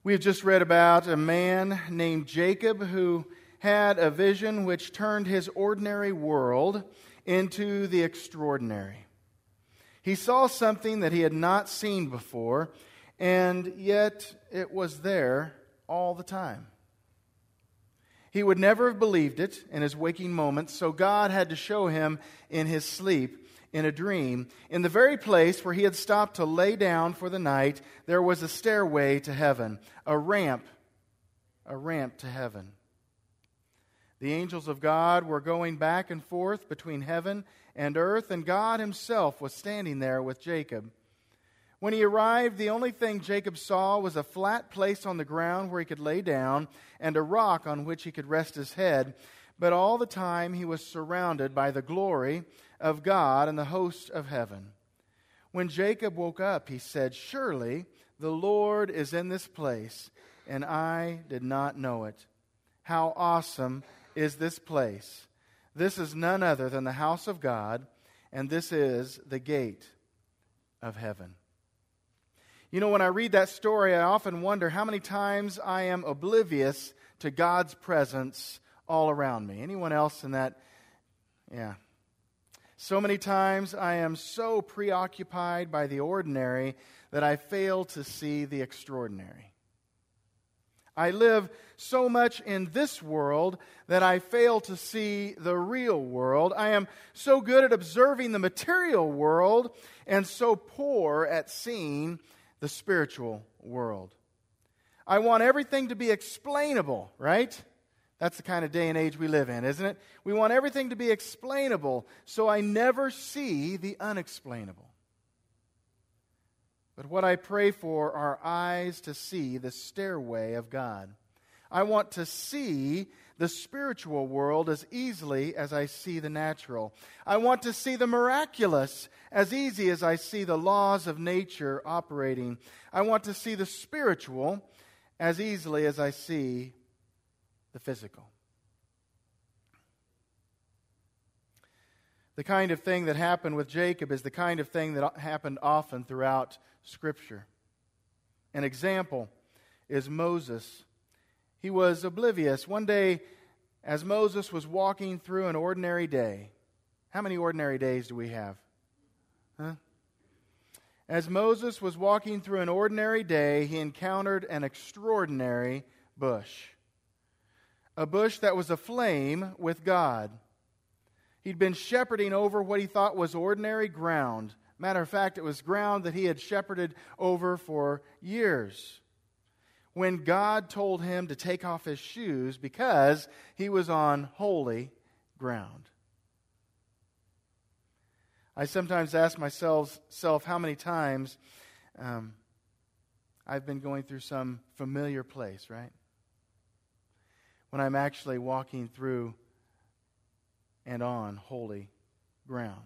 We have just read about a man named Jacob who had a vision which turned his ordinary world into the extraordinary. He saw something that he had not seen before, and yet it was there all the time. He would never have believed it in his waking moments, so God had to show him in his sleep, in a dream. In the very place where he had stopped to lay down for the night, there was a stairway to heaven, a ramp to heaven. The angels of God were going back and forth between heaven and earth, and God himself was standing there with Jacob. When he arrived, the only thing Jacob saw was a flat place on the ground where he could lay down and a rock on which he could rest his head. But all the time he was surrounded by the glory of God and the host of heaven. When Jacob woke up, he said, "Surely the Lord is in this place, and I did not know it. How awesome is this place! This is none other than the house of God, and this is the gate of heaven." You know, when I read that story, I often wonder how many times I am oblivious to God's presence all around me. Anyone else in that? Yeah. So many times I am so preoccupied by the ordinary that I fail to see the extraordinary. I live so much in this world that I fail to see the real world. I am so good at observing the material world and so poor at seeing the spiritual world. I want everything to be explainable, right? That's the kind of day and age we live in, isn't it? We want everything to be explainable, so I never see the unexplainable. But what I pray for are eyes to see the stairway of God. I want to see the spiritual world as easily as I see the natural. I want to see the miraculous as easy as I see the laws of nature operating. I want to see the spiritual as easily as I see the physical. The kind of thing that happened with Jacob is the kind of thing that happened often throughout Scripture. An example is Moses. He was oblivious. One day, as Moses was walking through an ordinary day, how many ordinary days do we have? As Moses was walking through an ordinary day, he encountered an extraordinary bush. A bush that was aflame with God. He'd been shepherding over what he thought was ordinary ground. Matter of fact, it was ground that he had shepherded over for years. When God told him to take off his shoes because he was on holy ground. I sometimes ask myself how many times I've been going through some familiar place, right? When I'm actually walking through and on holy ground.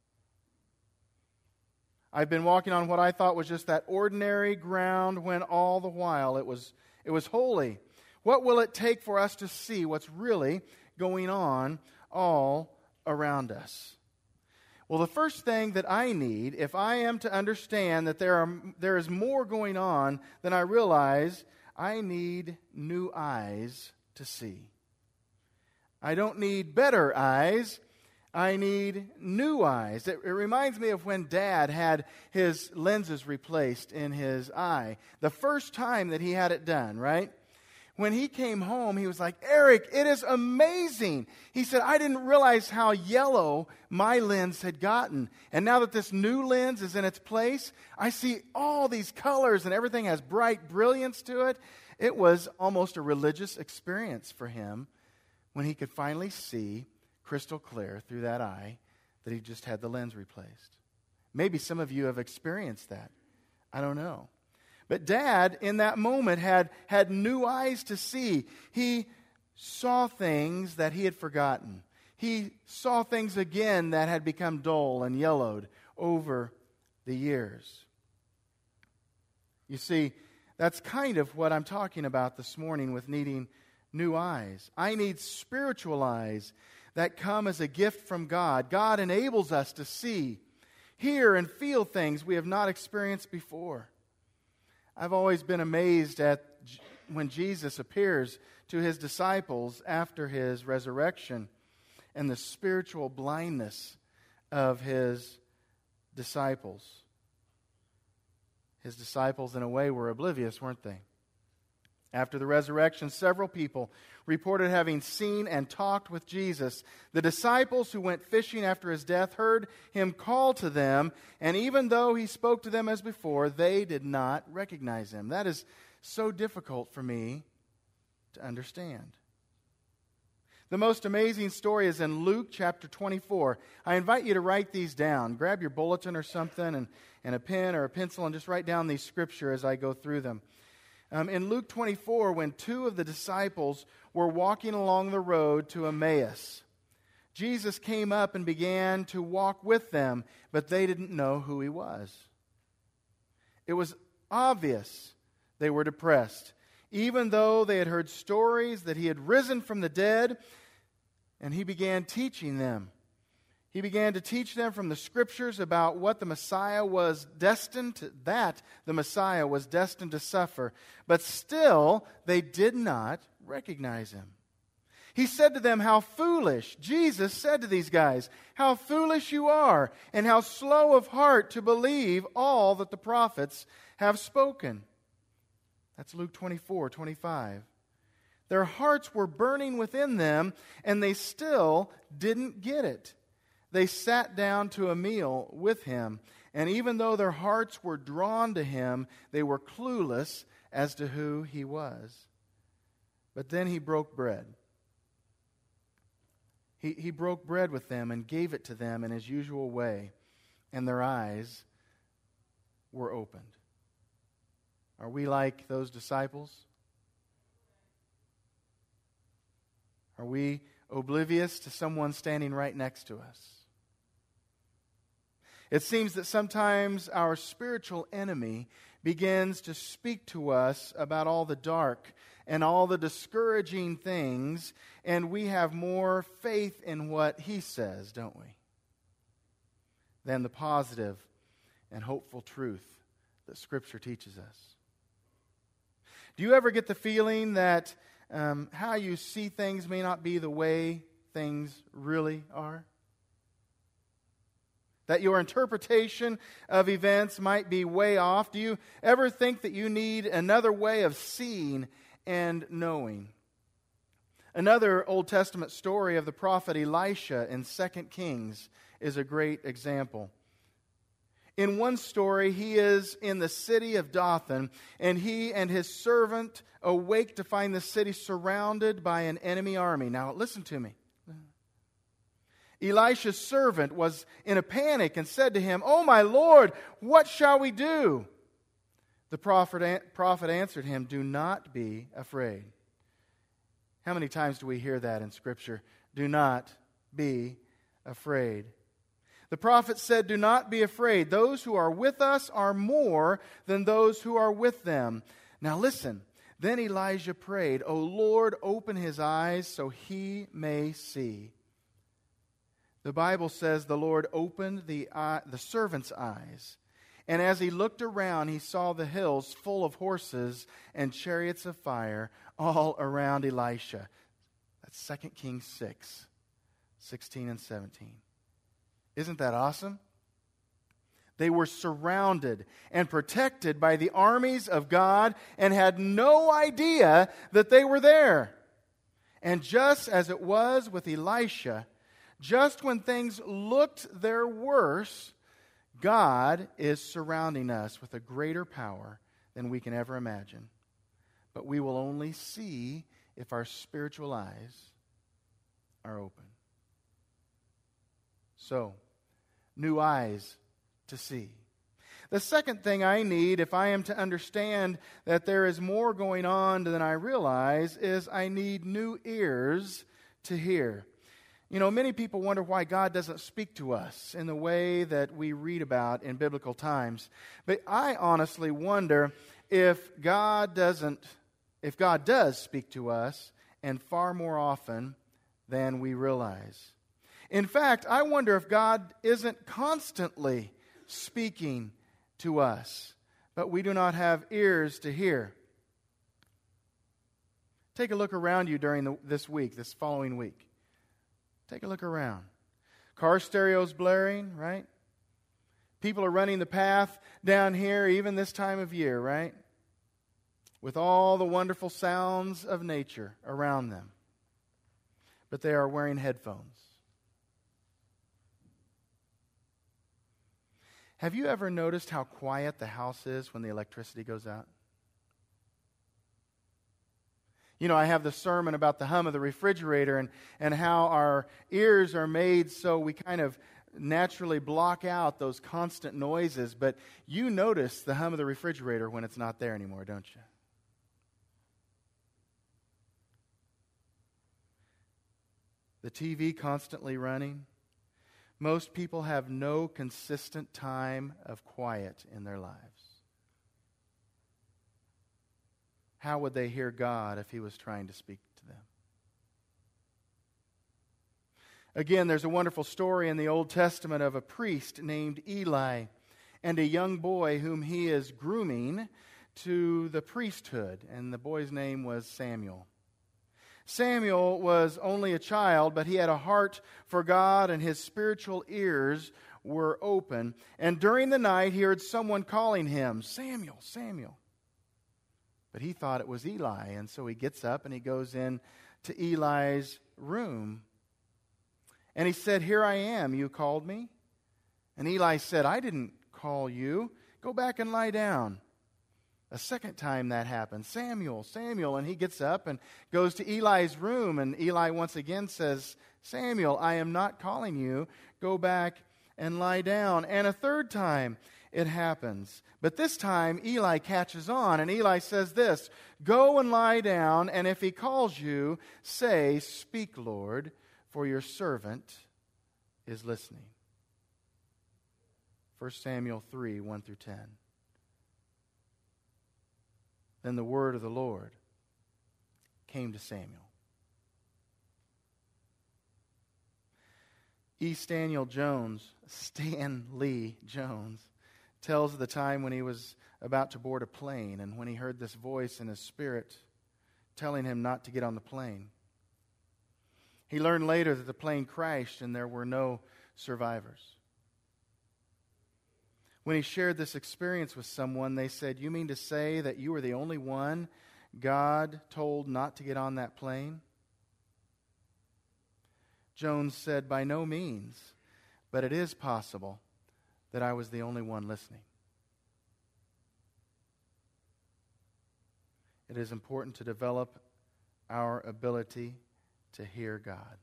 I've been walking on what I thought was just that ordinary ground when all the while it was holy. What will it take for us to see what's really going on all around us? Well, the first thing that I need, if I am to understand that there is more going on than I realize, I need new eyes to see. I don't need better eyes. I need new eyes. It reminds me of when Dad had his lenses replaced in his eye. The first time that he had it done, right? When he came home, he was like, "Eric, it is amazing." He said, "I didn't realize how yellow my lens had gotten. And now that this new lens is in its place, I see all these colors and everything has bright brilliance to it." It was almost a religious experience for him when he could finally see crystal clear through that eye that he just had the lens replaced. Maybe some of you have experienced that. I don't know. But Dad, in that moment, had new eyes to see. He saw things that he had forgotten. He saw things again that had become dull and yellowed over the years. You see, that's kind of what I'm talking about this morning with needing new eyes. I need spiritual eyes that come as a gift from God. God enables us to see, hear, and feel things we have not experienced before. I've always been amazed at when Jesus appears to his disciples after his resurrection and the spiritual blindness of his disciples. His disciples, in a way, were oblivious, weren't they? After the resurrection, several people reported having seen and talked with Jesus. The disciples who went fishing after his death heard him call to them, and even though he spoke to them as before, they did not recognize him. That is so difficult for me to understand. The most amazing story is in Luke chapter 24. I invite you to write these down. Grab your bulletin or something and a pen or a pencil and just write down these scriptures as I go through them. In Luke 24, when two of the disciples were walking along the road to Emmaus, Jesus came up and began to walk with them, but they didn't know who he was. It was obvious they were depressed, even though they had heard stories that he had risen from the dead, and he began teaching them. He began to teach them from the Scriptures about what the Messiah was destined to suffer. But still, they did not recognize him. He said to them, how foolish, Jesus said to these guys, how foolish you are, and how slow of heart to believe all that the prophets have spoken. That's Luke 24:25. Their hearts were burning within them, and they still didn't get it. They sat down to a meal with him, and even though their hearts were drawn to him, they were clueless as to who he was. But then he broke bread. He broke bread with them and gave it to them in his usual way, and their eyes were opened. Are we like those disciples? Are we oblivious to someone standing right next to us? It seems that sometimes our spiritual enemy begins to speak to us about all the dark and all the discouraging things, and we have more faith in what he says, don't we, than the positive and hopeful truth that Scripture teaches us. Do you ever get the feeling that how you see things may not be the way things really are? That your interpretation of events might be way off? Do you ever think that you need another way of seeing and knowing? Another Old Testament story of the prophet Elisha in 2 Kings is a great example. In one story, he is in the city of Dothan, and he and his servant awake to find the city surrounded by an enemy army. Now, listen to me. Elisha's servant was in a panic and said to him, "Oh, my Lord, what shall we do?" The prophet answered him, "Do not be afraid." How many times do we hear that in Scripture? Do not be afraid. The prophet said, "Do not be afraid. Those who are with us are more than those who are with them." Now listen. Then Elijah prayed, "O Lord, open his eyes so he may see." The Bible says the Lord opened the servant's eyes. And as he looked around, he saw the hills full of horses and chariots of fire all around Elisha. That's 2 Kings 6:16 and 17. Isn't that awesome? They were surrounded and protected by the armies of God and had no idea that they were there. And just as it was with Elisha, just when things looked their worst, God is surrounding us with a greater power than we can ever imagine. But we will only see if our spiritual eyes are open. So, new eyes to see. The second thing I need, if I am to understand that there is more going on than I realize, is I need new ears to hear. You know, many people wonder why God doesn't speak to us in the way that we read about in biblical times. But I honestly wonder if God does speak to us, and far more often than we realize. In fact, I wonder if God isn't constantly speaking to us, but we do not have ears to hear. Take a look around you during this following week. Take a look around. Car stereos blaring, right? People are running the path down here even this time of year, right? With all the wonderful sounds of nature around them. But they are wearing headphones. Have you ever noticed how quiet the house is when the electricity goes out? You know, I have the sermon about the hum of the refrigerator and how our ears are made so we kind of naturally block out those constant noises. But you notice the hum of the refrigerator when it's not there anymore, don't you? The TV constantly running. Most people have no consistent time of quiet in their lives. How would they hear God if He was trying to speak to them? Again, there's a wonderful story in the Old Testament of a priest named Eli and a young boy whom he is grooming to the priesthood. And the boy's name was Samuel. Samuel was only a child, but he had a heart for God, and his spiritual ears were open. And during the night, he heard someone calling him, "Samuel, Samuel." But he thought it was Eli, and so he gets up and he goes in to Eli's room. And he said, "Here I am, you called me?" And Eli said, "I didn't call you. Go back and lie down." A second time that happened. "Samuel, Samuel." And he gets up and goes to Eli's room. And Eli once again says, "Samuel, I am not calling you. Go back and lie down." And a third time it happens. But this time Eli catches on. And Eli says this, "Go and lie down. And if he calls you, say, 'Speak, Lord, for your servant is listening.'" 1 Samuel 3, 1 through 10. Then the word of the Lord came to Samuel. Stan Lee Jones, tells of the time when he was about to board a plane and when he heard this voice in his spirit telling him not to get on the plane. He learned later that the plane crashed and there were no survivors. When he shared this experience with someone, they said, "You mean to say that you were the only one God told not to get on that plane?" Jones said, "By no means, but it is possible that I was the only one listening." It is important to develop our ability to hear God.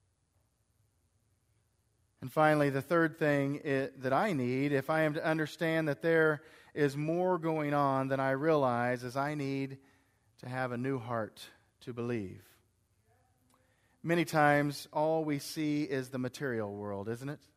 And finally, the third thing that I need, if I am to understand that there is more going on than I realize, is I need to have a new heart to believe. Many times, all we see is the material world, isn't it?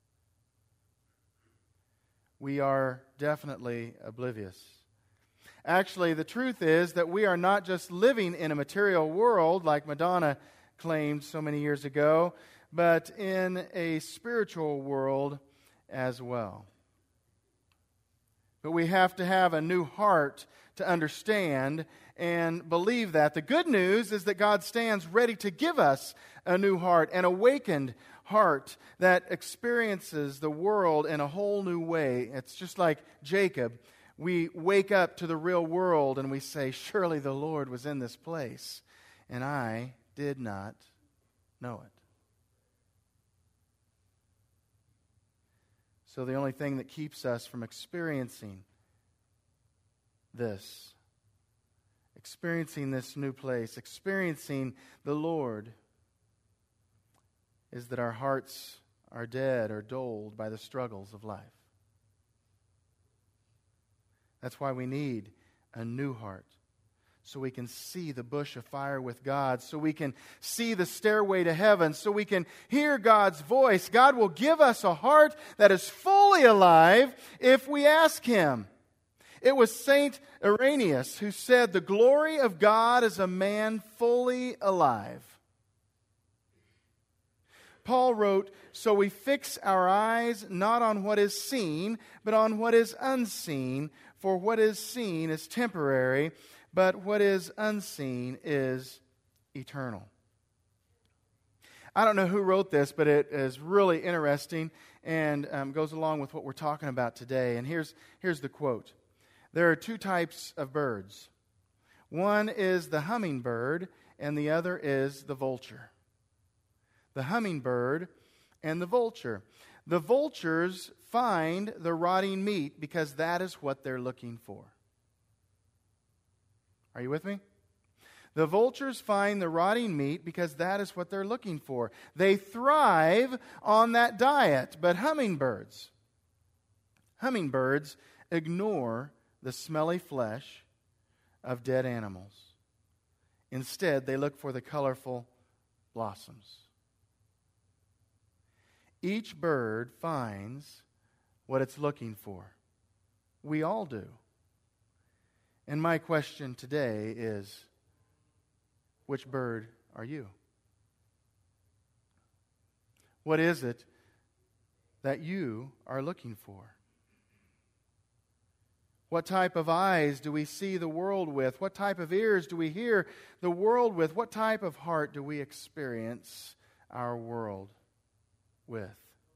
We are definitely oblivious. Actually, the truth is that we are not just living in a material world, like Madonna claimed so many years ago, but in a spiritual world as well. But we have to have a new heart to understand and believe that. The good news is that God stands ready to give us a new heart, an awakened heart that experiences the world in a whole new way. It's just like Jacob. We wake up to the real world and we say, "Surely the Lord was in this place, and I did not know it." So the only thing that keeps us from experiencing this new place, experiencing the Lord, is that our hearts are dead or dulled by the struggles of life. That's why we need a new heart, so we can see the bush of fire with God, so we can see the stairway to heaven, so we can hear God's voice. God will give us a heart that is fully alive if we ask Him. It was Saint Irenaeus who said, "The glory of God is a man fully alive." Paul wrote, "So we fix our eyes not on what is seen, but on what is unseen, For what is seen is temporary, but what is unseen is eternal. I don't know who wrote this, but it is really interesting and goes along with what we're talking about today. And here's the quote. There are two types of birds. One is the hummingbird, and the other is the vulture. The hummingbird and the vulture. The vultures find the rotting meat because that is what they're looking for. Are you with me? The vultures find the rotting meat because that is what they're looking for. They thrive on that diet. But hummingbirds ignore the smelly flesh of dead animals. Instead, they look for the colorful blossoms. Each bird finds what it's looking for. We all do. And my question today is, which bird are you? What is it that you are looking for? What type of eyes do we see the world with? What type of ears do we hear the world with? What type of heart do we experience our world with?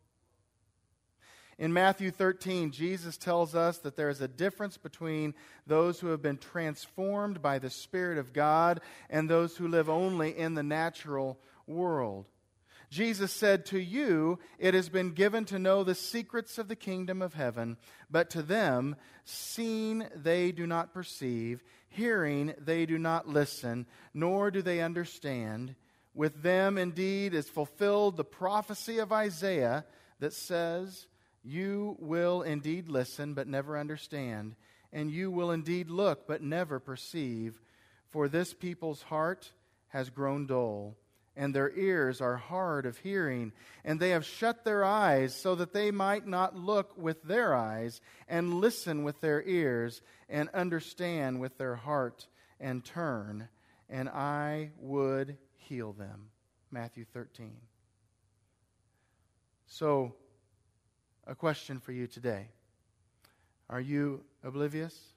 In Matthew 13, Jesus tells us that there is a difference between those who have been transformed by the Spirit of God and those who live only in the natural world. Jesus said, "To you it has been given to know the secrets of the kingdom of heaven, but to them, seeing they do not perceive, hearing they do not listen, nor do they understand. With them indeed is fulfilled the prophecy of Isaiah that says, 'You will indeed listen, but never understand, and you will indeed look, but never perceive. For this people's heart has grown dull, and their ears are hard of hearing, and they have shut their eyes so that they might not look with their eyes, and listen with their ears, and understand with their heart, and turn, and I would heal them.'" Matthew 13. So, a question for you today. Are you oblivious?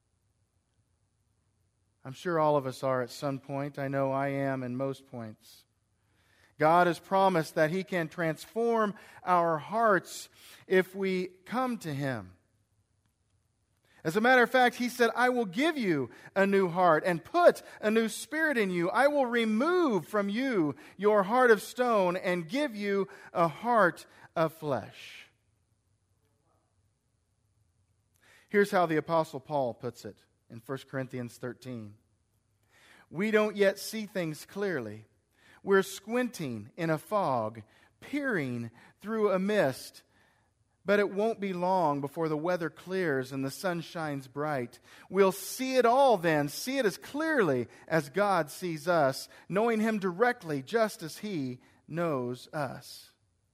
I'm sure all of us are at some point. I know I am in most points. God has promised that He can transform our hearts if we come to Him. As a matter of fact, He said, "I will give you a new heart and put a new spirit in you. I will remove from you your heart of stone and give you a heart of flesh." Here's how the Apostle Paul puts it in 1 Corinthians 13. "We don't yet see things clearly. We're squinting in a fog, peering through a mist. But it won't be long before the weather clears and the sun shines bright. We'll see it all then, see it as clearly as God sees us, knowing Him directly just as He knows us."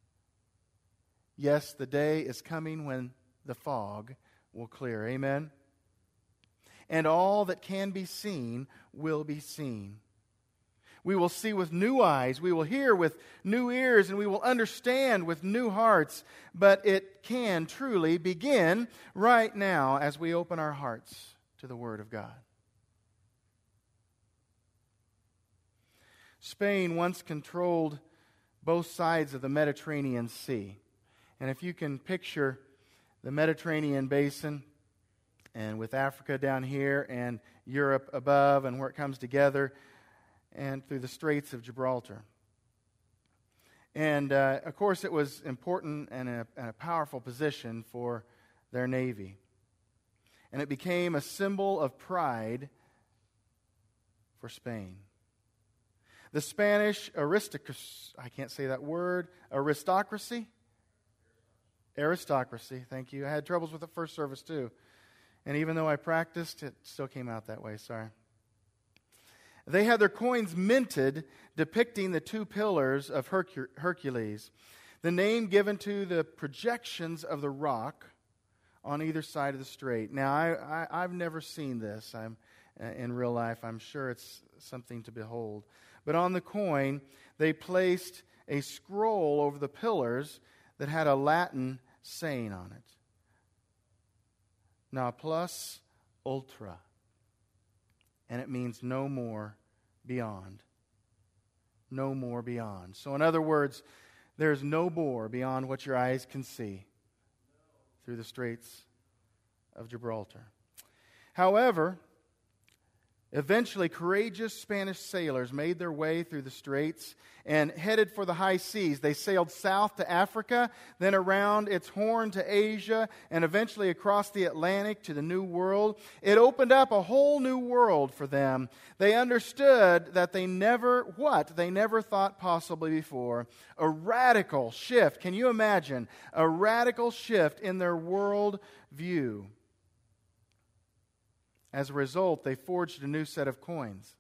Yes, the day is coming when the fog will clear. Amen? And all that can be seen will be seen. We will see with new eyes, we will hear with new ears, and we will understand with new hearts. But it can truly begin right now as we open our hearts to the Word of God. Spain once controlled both sides of the Mediterranean Sea. And if you can picture the Mediterranean basin, and with Africa down here and Europe above, and where it comes together, and through the Straits of Gibraltar. And, of course, it was important and a powerful position for their navy. And it became a symbol of pride for Spain. The Spanish aristocracy, thank you. I had troubles with the first service too. And even though I practiced, it still came out that way, sorry. They had their coins minted depicting the two pillars of Hercules, the name given to the projections of the rock on either side of the strait. Now, I've never seen this in real life. I'm sure it's something to behold. But on the coin, they placed a scroll over the pillars that had a Latin saying on it. Na plus ultra. And it means no more beyond. No more beyond. So in other words, there's no more beyond what your eyes can see through the Straits of Gibraltar. However, eventually courageous Spanish sailors made their way through the straits and headed for the high seas. They sailed south to Africa, then around its horn to Asia, and eventually across the Atlantic to the New World. It opened up a whole new world for them. They understood that they never thought possibly before. A radical shift. Can you imagine? A radical shift in their world view. As a result, they forged a new set of coins.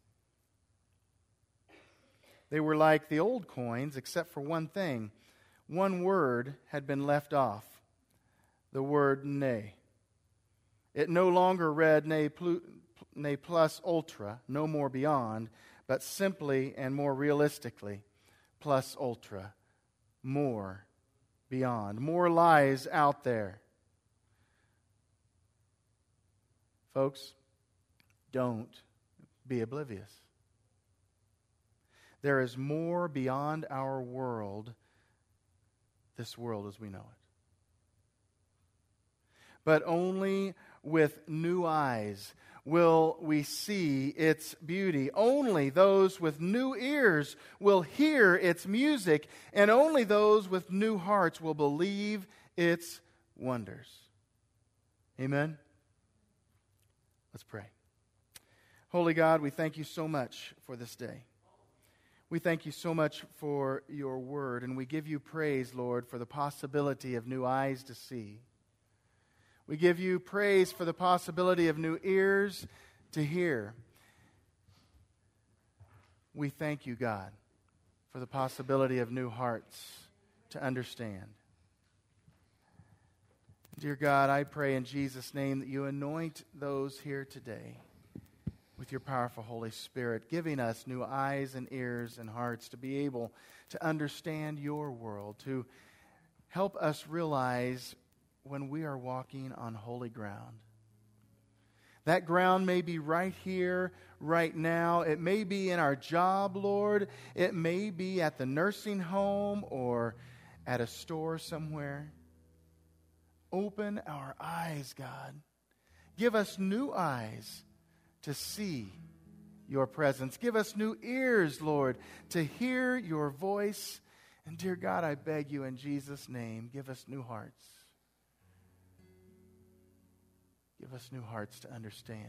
They were like the old coins, except for one thing. One word had been left off. The word ne. It no longer read ne plus ultra, no more beyond, but simply and more realistically, plus ultra, more beyond. More lies out there. Folks, don't be oblivious. There is more beyond our world, this world as we know it. But only with new eyes will we see its beauty. Only those with new ears will hear its music, and only those with new hearts will believe its wonders. Amen? Let's pray. Holy God, we thank you so much for this day. We thank you so much for your word, and we give you praise, Lord, for the possibility of new eyes to see. We give you praise for the possibility of new ears to hear. We thank you, God, for the possibility of new hearts to understand. Dear God, I pray in Jesus' name that you anoint those here today with your powerful Holy Spirit, giving us new eyes and ears and hearts to be able to understand your world, to help us realize when we are walking on holy ground. That ground may be right here, right now. It may be in our job, Lord. It may be at the nursing home or at a store somewhere. Open our eyes, God. Give us new eyes to see your presence. Give us new ears, Lord, to hear your voice. And dear God, I beg you in Jesus' name, give us new hearts. Give us new hearts to understand,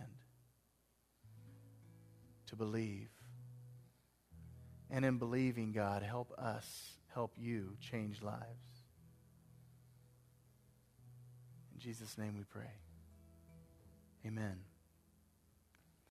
to believe. And in believing, God, help us, help you change lives. In Jesus' name we pray. Amen.